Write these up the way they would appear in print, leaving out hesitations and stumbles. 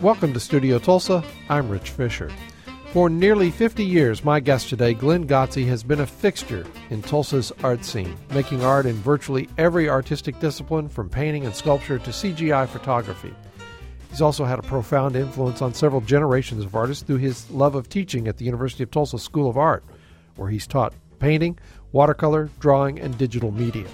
Welcome to Studio Tulsa. I'm Rich Fisher. For nearly 50 years, my guest today, Glenn Gotze, has been a fixture in Tulsa's art scene, making art in virtually every artistic discipline, from painting and sculpture to CGI photography. He's also had a profound influence on several generations of artists through his love of teaching at the University of Tulsa School of Art, where he's taught painting, watercolor, drawing, and digital media.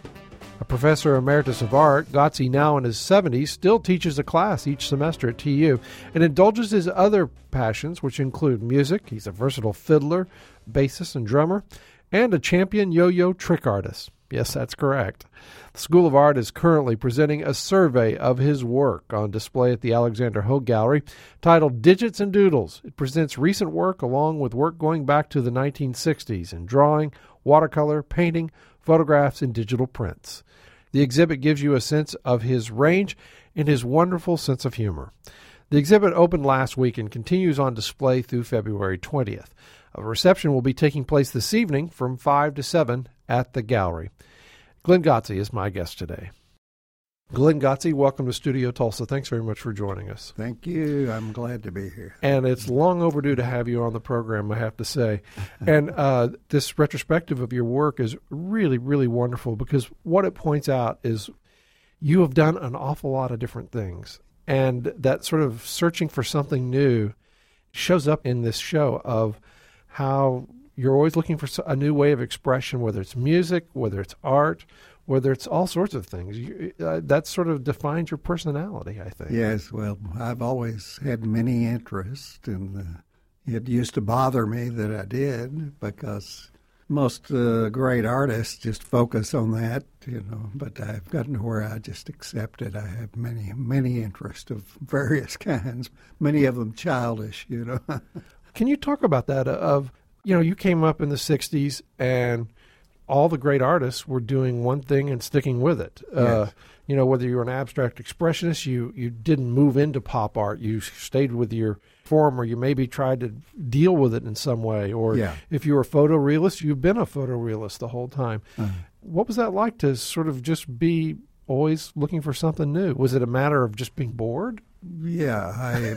A professor emeritus of art, Gotze, now in his 70s, still teaches a class each semester at TU and indulges his other passions, which include music. He's a versatile fiddler, bassist, and drummer, and a champion yo-yo trick artist. Yes, that's correct. The School of Art is currently presenting a survey of his work on display at the Alexander Hogue Gallery titled Digits and Doodles. It presents recent work along with work going back to the 1960s in drawing, watercolor, painting, photographs, and digital prints. The exhibit gives you a sense of his range and his wonderful sense of humor. The exhibit opened last week and continues on display through February 20th. A reception will be taking place this evening from 5 to 7 at the gallery. Glenn Gotze is my guest today. Glenn Gotze, welcome to Studio Tulsa. Thanks very much for joining us. Thank you. I'm glad to be here. And it's long overdue to have you on the program, I have to say. And this retrospective of your work is really, really wonderful because what it points out is you have done an awful lot of different things. And that sort of searching for something new shows up in this show of how you're always looking for a new way of expression, whether it's music, whether it's art, whether it's all sorts of things. That sort of defines your personality, I think. Yes, well, I've always had many interests, and it used to bother me that I did because most great artists just focus on that, but I've gotten to where I just accept it. I have many interests of various kinds, many of them childish, Can you talk about that you came up in the 60s and all the great artists were doing one thing and sticking with it. Yes. Whether you were an abstract expressionist, you didn't move into pop art. You stayed with your form, or you maybe tried to deal with it in some way. Or if you were a photorealist, you've been a photorealist the whole time. What was that like to sort of just be always looking for something new? Was it a matter of just being bored? Yeah,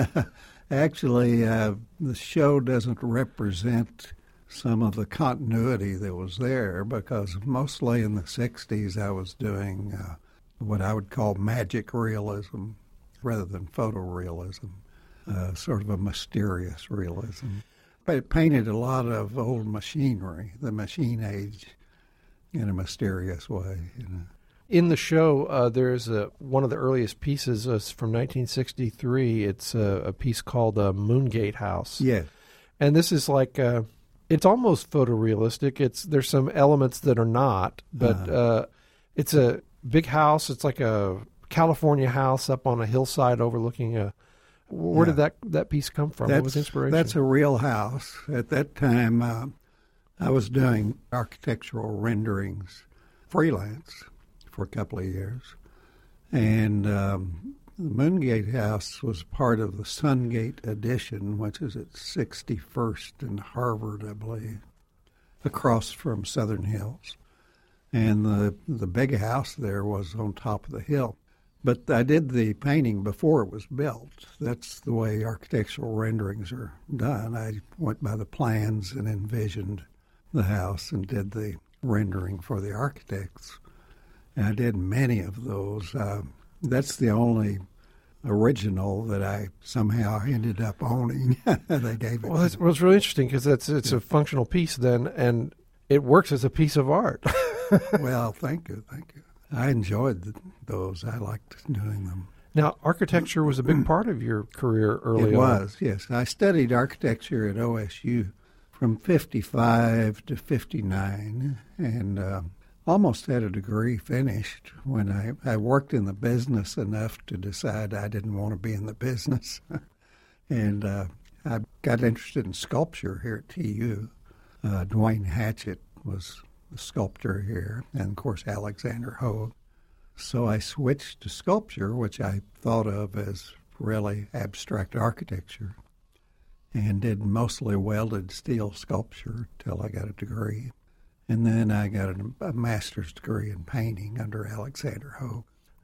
actually, the show doesn't represent some of the continuity that was there because mostly in the 60s I was doing what I would call magic realism rather than photorealism, sort of a mysterious realism. I painted a lot of old machinery, the machine age, in a mysterious way. In the show, there's one of the earliest pieces from 1963. It's a piece called Moongate House. Yes. And this is like... it's almost photorealistic. There's some elements that are not, but it's a big house. It's like a California house up on a hillside overlooking where did that piece come from? What was inspiration? That's a real house. At that time, I was doing architectural renderings freelance for a couple of years. And the Moongate House was part of the Sungate Addition, which is at 61st and Harvard, I believe, across from Southern Hills. And the big house there was on top of the hill. But I did the painting before it was built. That's the way architectural renderings are done. I went by the plans and envisioned the house and did the rendering for the architects. And I did many of those. That's the only original that I somehow ended up owning. They gave it. Well, it was really interesting because it's a functional piece then, and it works as a piece of art. Well, thank you. I enjoyed those. I liked doing them. Now, architecture was a big part of your career early on. It was, yes. I studied architecture at OSU from 55 to 59, and almost had a degree finished when I worked in the business enough to decide I didn't want to be in the business. And I got interested in sculpture here at TU. Dwayne Hatchett was the sculptor here, and of course Alexander Hogue. So I switched to sculpture, which I thought of as really abstract architecture, and did mostly welded steel sculpture till I got a degree. And then I got a master's degree in painting under Alexander Hogue.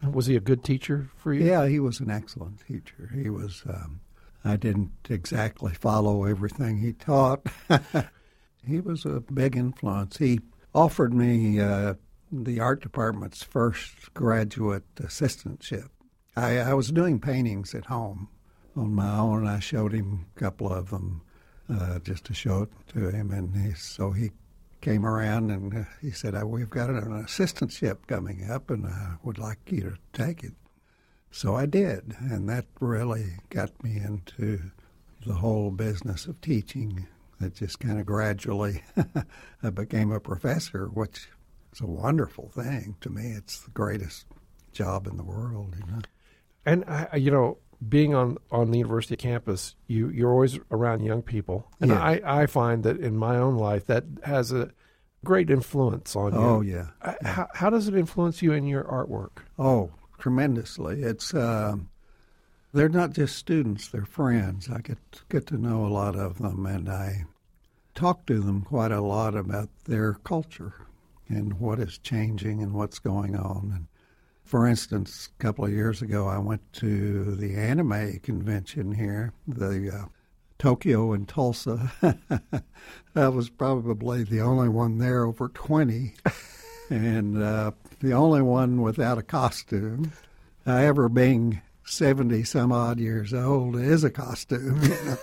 Was he a good teacher for you? Yeah, he was an excellent teacher. He was, I didn't exactly follow everything he taught. He was a big influence. He offered me the art department's first graduate assistantship. I was doing paintings at home on my own. I showed him a couple of them just to show it to him, and so he came around and he said, "We've got an assistantship coming up, and I would like you to take it." So I did, and that really got me into the whole business of teaching. It just kind of gradually I became a professor, which is a wonderful thing to me. It's the greatest job in the world, you know. And, being on the university campus, you're always around young people. And Yeah. I find that in my own life, that has a great influence on you. Oh, yeah. How does it influence you in your artwork? Oh, tremendously. It's they're not just students, they're friends. I get to know a lot of them, and I talk to them quite a lot about their culture and what is changing and what's going on. And for instance, a couple of years ago, I went to the anime convention here, the Tokyo and Tulsa. I was probably the only one there over 20, and the only one without a costume. However, being 70-some-odd years old is a costume.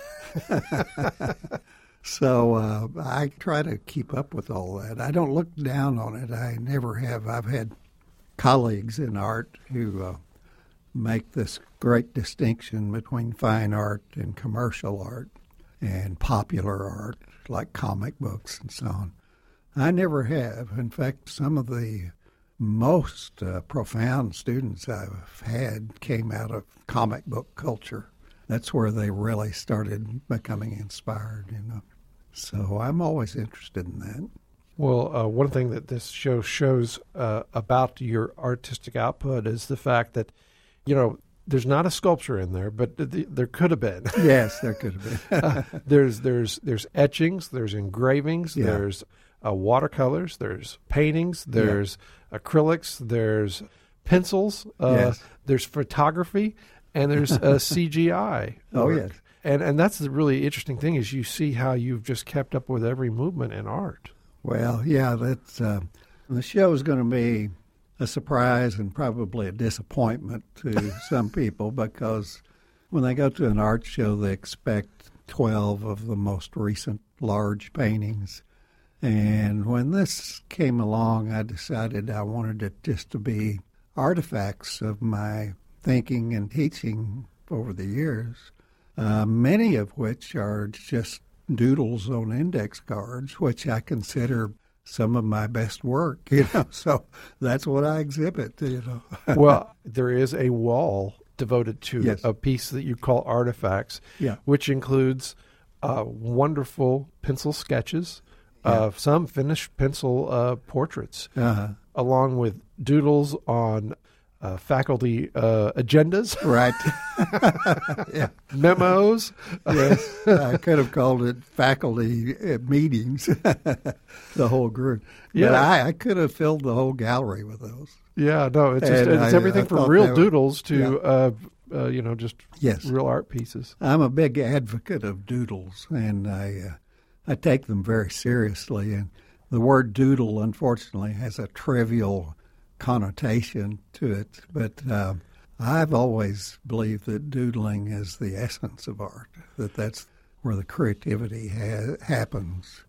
So I try to keep up with all that. I don't look down on it. I never have. I've had colleagues in art who make this great distinction between fine art and commercial art and popular art, like comic books and so on. I never have. In fact, some of the most profound students I've had came out of comic book culture. That's where they really started becoming inspired, you know. So I'm always interested in that. Well, one thing that this show shows about your artistic output is the fact that, there's not a sculpture in there, but there could have been. Yes, there could have been. There's etchings, there's engravings, Yeah. there's watercolors, there's paintings, there's acrylics, there's pencils, Yes. there's photography, and there's CGI. Oh, work. yes. And that's the really interesting thing is you see how you've just kept up with every movement in art. Well, yeah, that's the show is going to be a surprise and probably a disappointment to some people because when they go to an art show, they expect 12 of the most recent large paintings. And when this came along, I decided I wanted it just to be artifacts of my thinking and teaching over the years, many of which are just doodles on index cards, which I consider some of my best work, so that's what I exhibit, Well, there is a wall devoted to Yes. a piece that you call artifacts, Yeah. which includes wonderful pencil sketches, some finished pencil portraits, along with doodles on faculty agendas, Right. Yeah. memos. Yes. I could have called it faculty meetings, the whole group. Yeah. But I could have filled the whole gallery with those. Yeah, no, it's And it's everything I from thought real they were- doodles to just Yes. real art pieces. I'm a big advocate of doodles, and I take them very seriously. And the word doodle, unfortunately, has a trivial connotation to it, but I've always believed that doodling is the essence of art, that's where the creativity happens.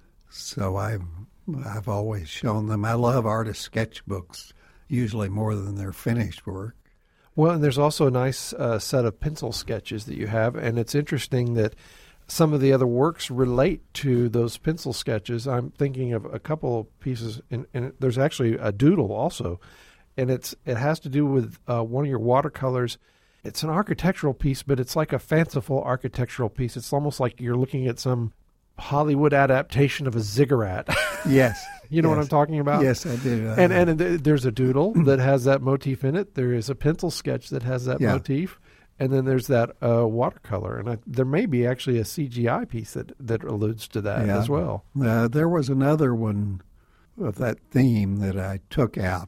So I've always shown them. I love artist sketchbooks, usually more than their finished work. Well, and there's also a nice set of pencil sketches that you have, and it's interesting that some of the other works relate to those pencil sketches. I'm thinking of a couple of pieces, and there's actually a doodle also, and it has to do with one of your watercolors. It's an architectural piece, but it's like a fanciful architectural piece. It's almost like you're looking at some Hollywood adaptation of a ziggurat. Yes. You know what Yes. I'm talking about? Yes, I do. And there's a doodle that has that motif in it. There is a pencil sketch that has that motif. And then there's that watercolor. And there may be actually a CGI piece that alludes to that as well. There was another one of that theme that I took out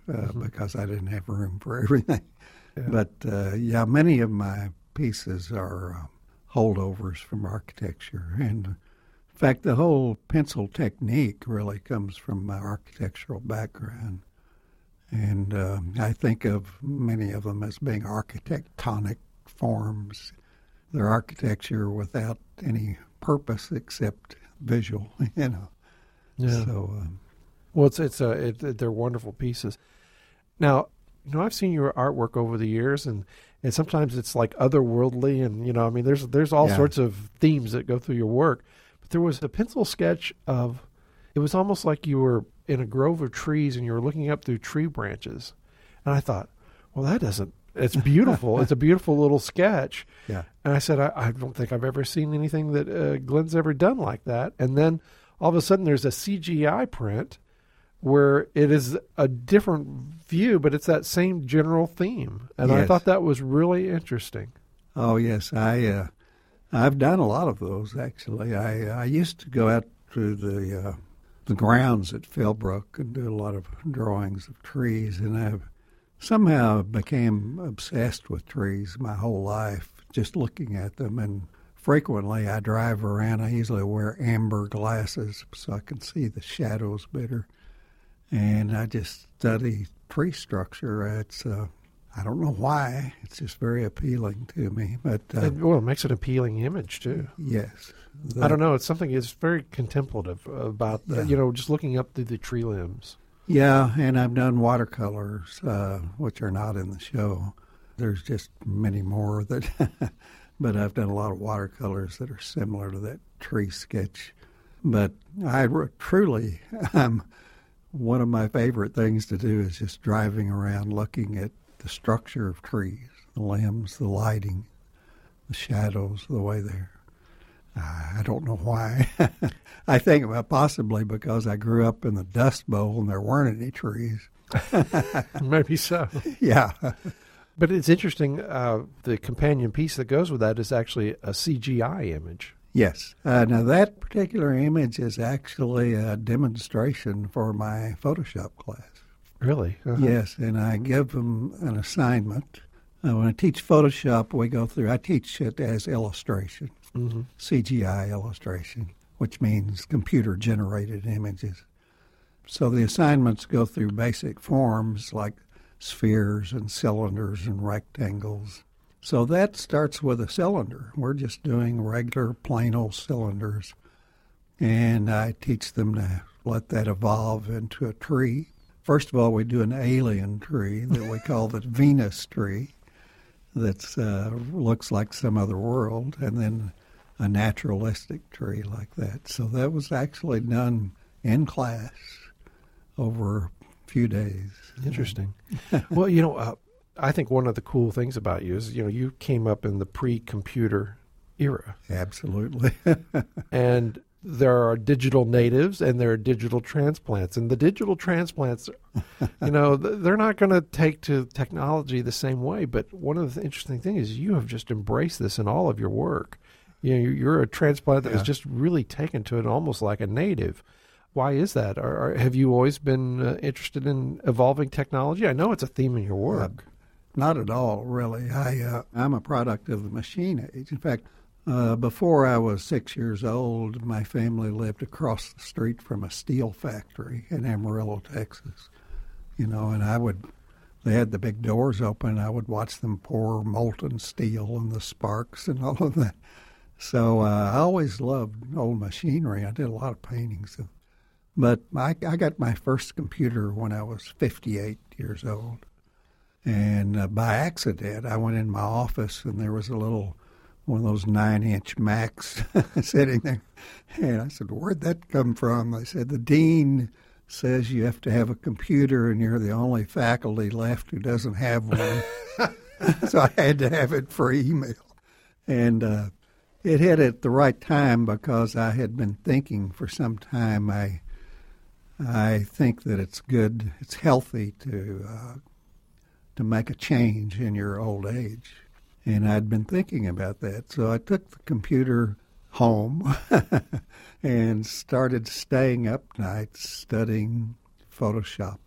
because I didn't have room for everything. Yeah. But, many of my pieces are holdovers from architecture. And, in fact, the whole pencil technique really comes from my architectural background. And I think of many of them as being architectonic forms. They're architecture without any purpose except visual, Yeah. So, well, they're wonderful pieces. Now, I've seen your artwork over the years, and sometimes it's like otherworldly, and there's all sorts of themes that go through your work. But there was a pencil sketch of, it was almost like you were in a grove of trees and you were looking up through tree branches, and I thought, well, it's beautiful. It's a beautiful little sketch. Yeah. And I said, I don't think I've ever seen anything that Glenn's ever done like that. And then all of a sudden there's a CGI print where it is a different view, but it's that same general theme. And I thought that was really interesting. Oh, yes. I've done a lot of those, actually. I used to go out to the grounds at Philbrook and do a lot of drawings of trees, and I've somehow became obsessed with trees my whole life, just looking at them. And frequently I drive around. I usually wear amber glasses so I can see the shadows better. And I just study tree structure. It's I don't know why. It's just very appealing to me. But it makes an appealing image too. Yes. I don't know. It's something that's very contemplative about just looking up through the tree limbs. Yeah, and I've done watercolors, which are not in the show. There's just many more that, but I've done a lot of watercolors that are similar to that tree sketch. But truly, one of my favorite things to do is just driving around looking at the structure of trees, the limbs, the lighting, the shadows, the way they're. I don't know why. I think possibly because I grew up in the Dust Bowl and there weren't any trees. Maybe so. Yeah. But it's interesting, the companion piece that goes with that is actually a CGI image. Yes. Now, that particular image is actually a demonstration for my Photoshop class. Really? Uh-huh. Yes, and I give them an assignment. When I teach Photoshop, I teach it as illustration, CGI illustration, which means computer-generated images. So the assignments go through basic forms like spheres and cylinders and rectangles. So that starts with a cylinder. We're just doing regular plain old cylinders. And I teach them to let that evolve into a tree. First of all, we do an alien tree that we call the Venus tree that looks like some other world, and then a naturalistic tree like that. So that was actually done in class over a few days. Interesting. Well, I think one of the cool things about you is, you came up in the pre-computer era. Absolutely. And there are digital natives and there are digital transplants. And the digital transplants, they're not going to take to technology the same way. But one of the interesting things is you have just embraced this in all of your work. You're a transplant that has just really taken to it almost like a native. Why is that? Have you always been interested in evolving technology? I know it's a theme in your work. Not at all, really. I'm a product of the machine age. In fact, before I was 6 years old, my family lived across the street from a steel factory in Amarillo, Texas. And they had the big doors open. I would watch them pour molten steel and the sparks and all of that. So I always loved old machinery. I did a lot of paintings. But I got my first computer when I was 58 years old. And by accident, I went in my office and there was one of those 9-inch Macs sitting there. And I said, where'd that come from? They said, the dean says you have to have a computer and you're the only faculty left who doesn't have one. So I had to have it for email. And it hit at the right time because I had been thinking for some time. I think that it's good, it's healthy to make a change in your old age. And I'd been thinking about that. So I took the computer home and started staying up nights studying Photoshop.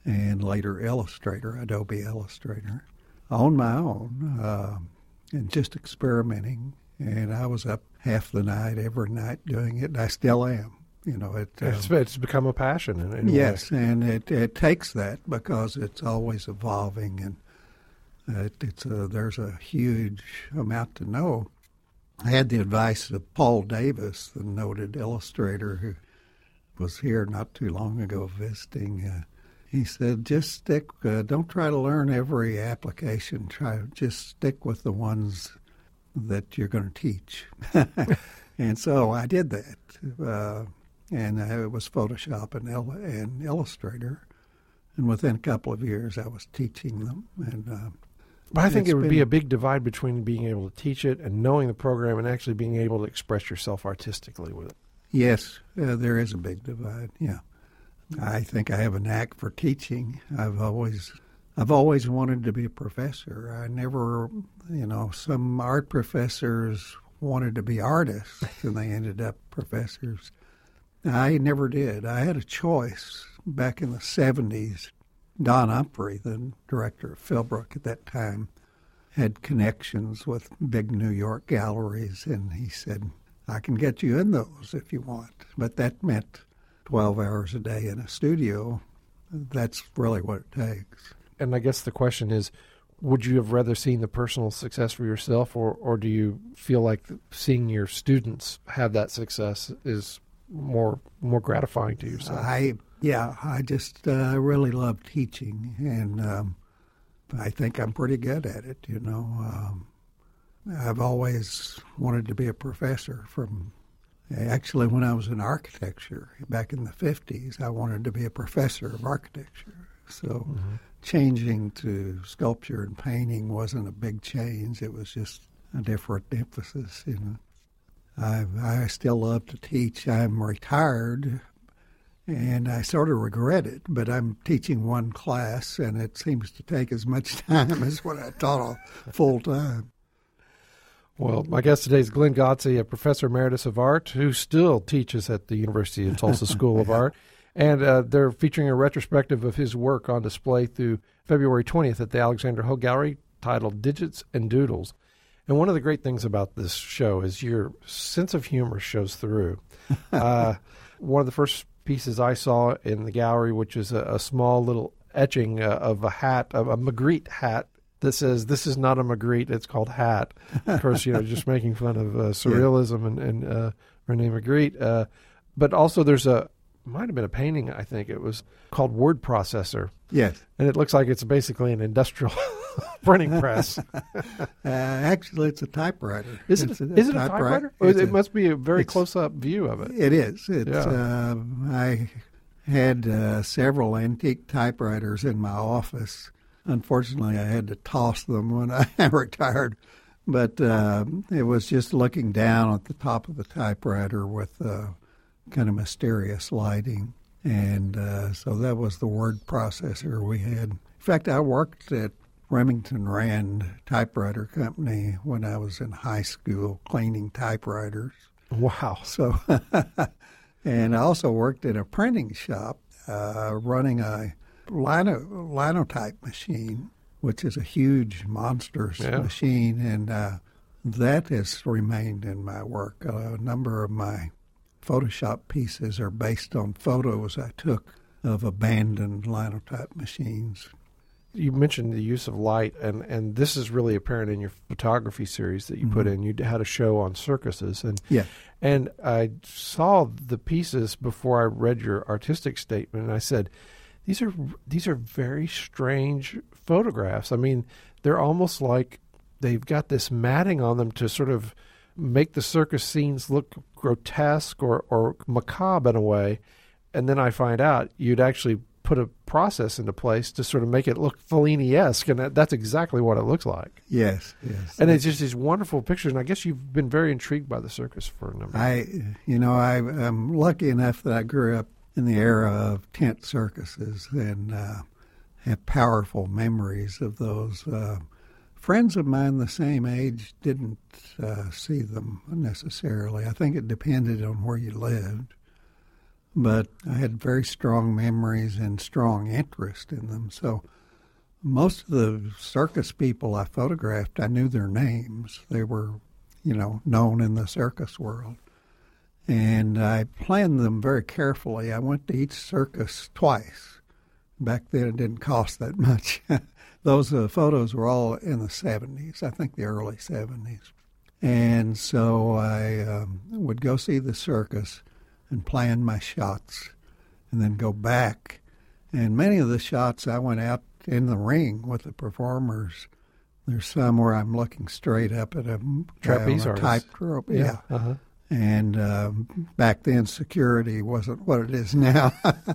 and later Illustrator, Adobe Illustrator, on my own, and just experimenting. And I was up half the night, every night doing it, and I still am. It's become a passion. In yes, a way. And it takes that because it's always evolving, and there's a huge amount to know. I had the advice of Paul Davis, the noted illustrator who was here not too long ago visiting. He said, just stick, don't try to learn every application. Just stick with the ones that you're going to teach. And so I did that. And it was Photoshop and Illustrator. And within a couple of years, I was teaching them. But I think it would be a big divide between being able to teach it and knowing the program and actually being able to express yourself artistically with it. Yes, there is a big divide, yeah. I think I have a knack for teaching. I've always wanted to be a professor. I never, some art professors wanted to be artists, and they ended up professors. I never did. I had a choice back in the 70s. Don Humphrey, the director of Philbrook at that time, had connections with big New York galleries, and he said, I can get you in those if you want. But that meant 12 hours a day in a studio. That's really what it takes. And I guess the question is, would you have rather seen the personal success for yourself, or do you feel like seeing your students have that success is more gratifying to yourself? I just really love teaching, and I think I'm pretty good at it, I've always wanted to be a professor actually, when I was in architecture back in the 50s, I wanted to be a professor of architecture. So changing to sculpture and painting wasn't a big change. It was just a different emphasis, I still love to teach. I'm retired, and I sort of regret it, but I'm teaching one class, and it seems to take as much time as what I taught full time. Well, my guest today is Glenn Gotze, a professor emeritus of art who still teaches at the University of Tulsa School of Art. And they're featuring a retrospective of his work on display through February 20th at the Alexander Ho Gallery titled Digits and Doodles. And one of the great things about this show is your sense of humor shows through. One of the first pieces I saw in the gallery, which is a small little etching of a hat, of a Magritte hat, that says, "This is not a Magritte, it's called Hat." Of course, just making fun of surrealism and Rene Magritte. But also there's might have been a painting, I think it was, called Word Processor. Yes. And it looks like it's basically an industrial printing press. Actually, it's a typewriter. Is it a typewriter? It must be a very close-up view of it. It is. I had several antique typewriters in my office. Unfortunately, I had to toss them when I retired. But it was just looking down at the top of the typewriter with kind of mysterious lighting. And so that was the word processor we had. In fact, I worked at Remington Rand Typewriter Company when I was in high school cleaning typewriters. Wow. So, and I also worked at a printing shop running a linotype machine, which is a huge, monstrous machine, and that has remained in my work. A number of my Photoshop pieces are based on photos I took of abandoned linotype machines. You mentioned the use of light, and this is really apparent in your photography series that you put in. You had a show on circuses, and I saw the pieces before I read your artistic statement, and I said, these are very strange photographs. I mean, they're almost like they've got this matting on them to sort of make the circus scenes look grotesque or macabre in a way. And then I find out you'd actually put a process into place to sort of make it look Fellini-esque, and that's exactly what it looks like. Yes. And it's just these wonderful pictures, and I guess you've been very intrigued by the circus for a number of years. I'm lucky enough that I grew up in the era of tent circuses and have powerful memories of those. Friends of mine the same age didn't see them necessarily. I think it depended on where you lived. but I had very strong memories and strong interest in them. So most of the circus people I photographed, I knew their names. They were, known in the circus world. And I planned them very carefully. I went to each circus twice. Back then it didn't cost that much. Those photos were all in the 70s, I think the early 70s. And so I would go see the circus and plan my shots and then go back. And many of the shots I went out in the ring with the performers. There's some where I'm looking straight up at a trapeze or tightrope. Yeah. Uh-huh. And back then security wasn't what it is now.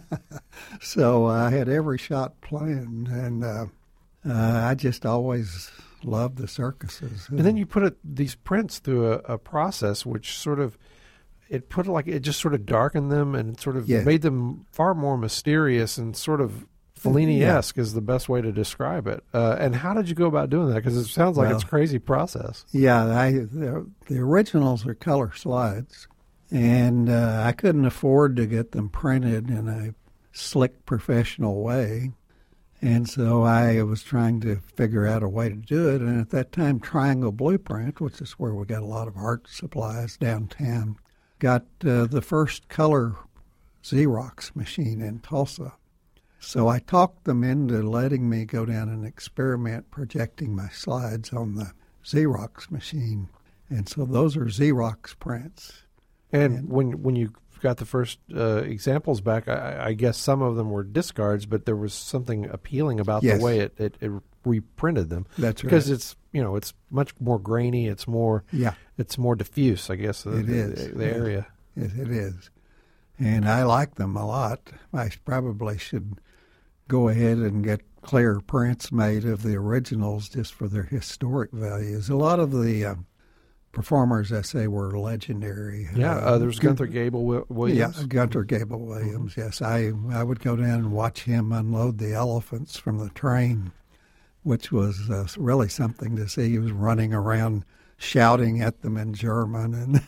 So I had every shot planned, and I just always loved the circuses. And then you put these prints through a process which sort of, it just sort of darkened them and sort of made them far more mysterious and sort of Fellini-esque is the best way to describe it. And how did you go about doing that? Because it sounds like it's a crazy process. Yeah, the originals are color slides, and I couldn't afford to get them printed in a slick, professional way. And so I was trying to figure out a way to do it. And at that time, Triangle Blueprint, which is where we got a lot of art supplies downtown, got the first color Xerox machine in Tulsa. So I talked them into letting me go down and experiment projecting my slides on the Xerox machine. And so those are Xerox prints. And when you got the first examples back, I guess some of them were discards, but there was something appealing about the way it reprinted them. That's right. Because it's much more grainy. It's more diffuse, I guess. The area. It is. And I like them a lot. I probably should go ahead and get clear prints made of the originals just for their historic values. A lot of the performers, I say, were legendary. Yeah, there's Gunther Gable Williams. Yeah, Gunther Gable Williams, yes. I would go down and watch him unload the elephants from the train, which was really something to see. He was running around shouting at them in German,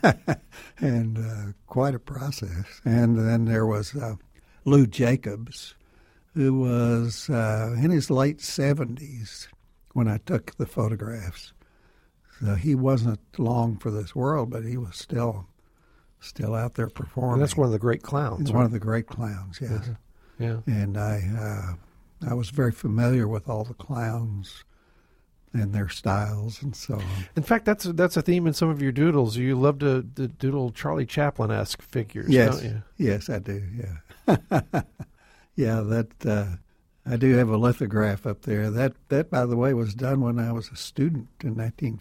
and quite a process. And then there was Lou Jacobs, who was in his late 70s when I took the photographs. So he wasn't long for this world, but he was still out there performing. And that's one of the great clowns. He's one of the great clowns, yes. Yeah. And I was very familiar with all the clowns and their styles and so on. In fact, that's a theme in some of your doodles. You love to doodle Charlie Chaplin-esque figures, don't you? Yes, I do, yeah. Yeah, that I do have a lithograph up there. That, by the way, was done when I was a student in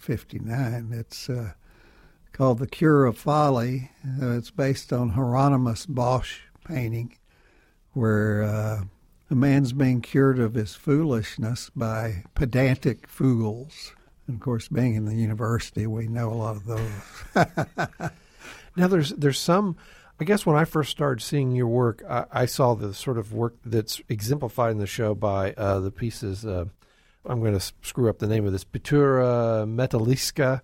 1959. It's called The Cure of Folly. It's based on Hieronymus Bosch painting, where a man's being cured of his foolishness by pedantic fools. And, of course, being in the university, we know a lot of those. Now, there's some... I guess when I first started seeing your work, I saw the sort of work that's exemplified in the show by the pieces, I'm going to screw up the name of this, Pittura Metaphysica.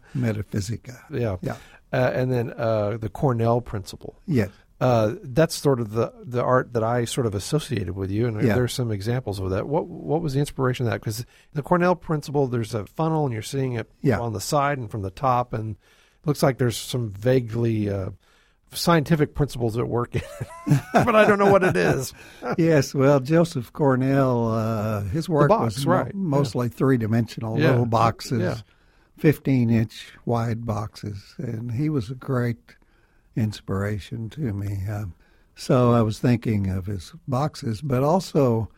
Yeah. And then the Cornell Principle. Yes. That's sort of the art that I sort of associated with you, and there's some examples of that. What was the inspiration of that? Because the Cornell Principle, there's a funnel, and you're seeing it on the side and from the top, and it looks like there's some vaguely... scientific principles at work in it, but I don't know what it is. Yes, well, Joseph Cornell, his work was mostly three-dimensional, little boxes, 15-inch wide boxes, and he was a great inspiration to me. So I was thinking of his boxes, but also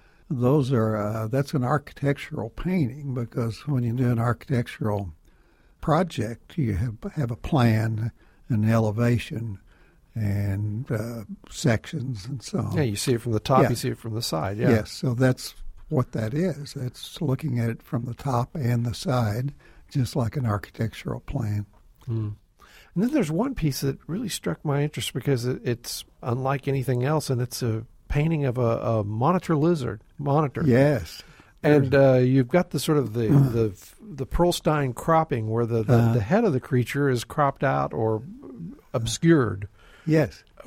that's an architectural painting, because when you do an architectural project, you have a plan, an elevation, and sections and so on. Yeah, you see it from the top, you see it from the side. Yeah. Yes, so that's what that is. It's looking at it from the top and the side, just like an architectural plan. Mm. And then there's one piece that really struck my interest because it's unlike anything else, and it's a painting of a monitor lizard. Yes. And you've got the sort of the Pearlstein cropping where the head of the creature is cropped out or obscured. Yes.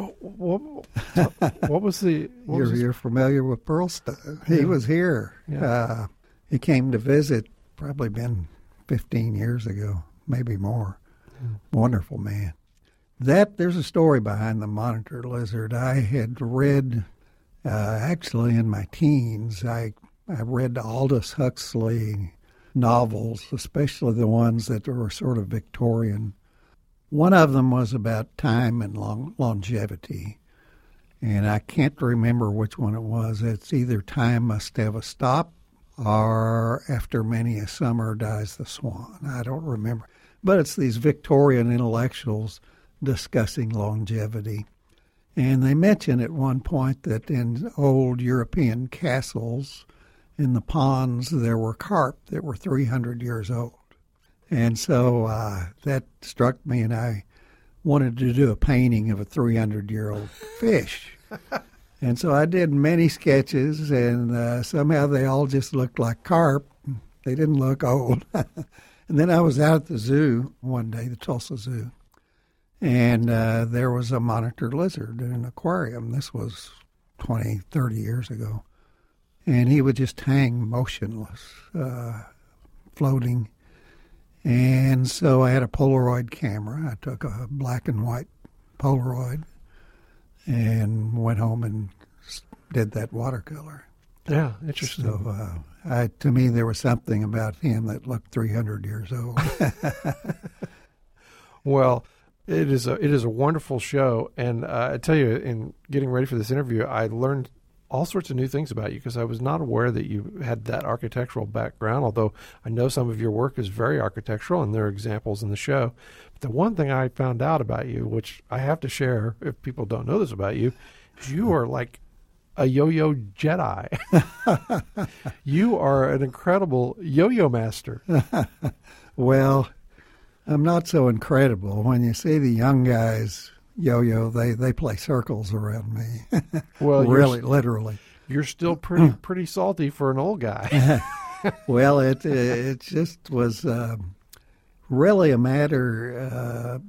What was the... You're familiar with Pearlstone. He was here. Yeah. He came to visit, probably been 15 years ago, maybe more. Wonderful man. There's a story behind the monitor lizard. I had read, actually in my teens, I read Aldous Huxley novels, especially the ones that were sort of Victorian. One of them was about time and longevity, and I can't remember which one it was. It's either Time Must Have a Stop or After Many a Summer Dies the Swan. I don't remember. But it's these Victorian intellectuals discussing longevity. And they mention at one point that in old European castles, in the ponds, there were carp that were 300 years old. And so that struck me, and I wanted to do a painting of a 300-year-old fish. And so I did many sketches, and somehow they all just looked like carp. They didn't look old. And then I was out at the zoo one day, the Tulsa Zoo, and there was a monitor lizard in an aquarium. This was 20, 30 years ago. And he would just hang motionless, floating. And so I had a Polaroid camera. I took a black and white Polaroid and went home and did that watercolor. Yeah, interesting. So to me, there was something about him that looked 300 years old. Well, it is a wonderful show. And I tell you, in getting ready for this interview, I learned all sorts of new things about you because I was not aware that you had that architectural background, although I know some of your work is very architectural, and there are examples in the show. But the one thing I found out about you, which I have to share if people don't know this about you, is you are like a yo-yo Jedi. You are an incredible yo-yo master. Well, I'm not so incredible. When you see the young guys yo-yo, they play circles around me. Well, really, literally. You're still pretty salty for an old guy. Well, it just was really a matter.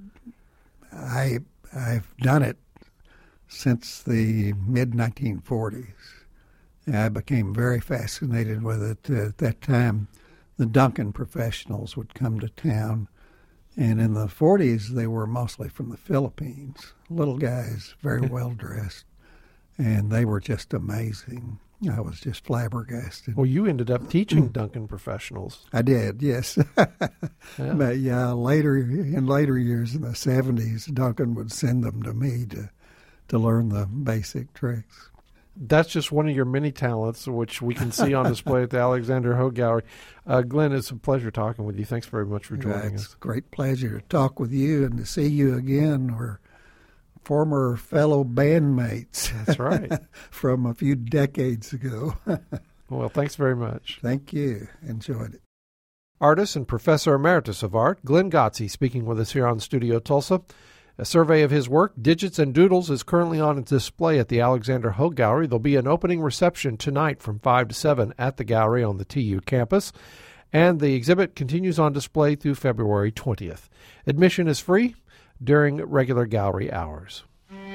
I've done it since the mid-1940s. I became very fascinated with it. At that time, the Duncan professionals would come to town. And in the 40s, they were mostly from the Philippines, little guys, very well-dressed, and they were just amazing. I was just flabbergasted. Well, you ended up teaching Duncan professionals. I did, yes. Yeah. But yeah, in later years, in the 70s, Duncan would send them to me to learn the basic tricks. That's just one of your many talents, which we can see on display at the Alexander Hogue Gallery. Glenn, it's a pleasure talking with you. Thanks very much for joining us. It's a great pleasure to talk with you and to see you again. We're former fellow bandmates. That's right. From a few decades ago. Well, thanks very much. Thank you. Enjoyed it. Artist and Professor Emeritus of Art, Glenn Gotze, speaking with us here on Studio Tulsa. A survey of his work, Digits and Doodles, is currently on display at the Alexander Hogue Gallery. There'll be an opening reception tonight from 5 to 7 at the gallery on the TU campus, and the exhibit continues on display through February 20th. Admission is free during regular gallery hours.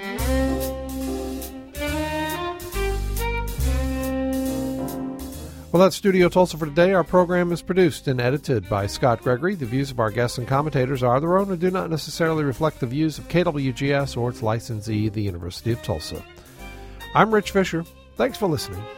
Well, that's Studio Tulsa for today. Our program is produced and edited by Scott Gregory. The views of our guests and commentators are their own and do not necessarily reflect the views of KWGS or its licensee, the University of Tulsa. I'm Rich Fisher. Thanks for listening.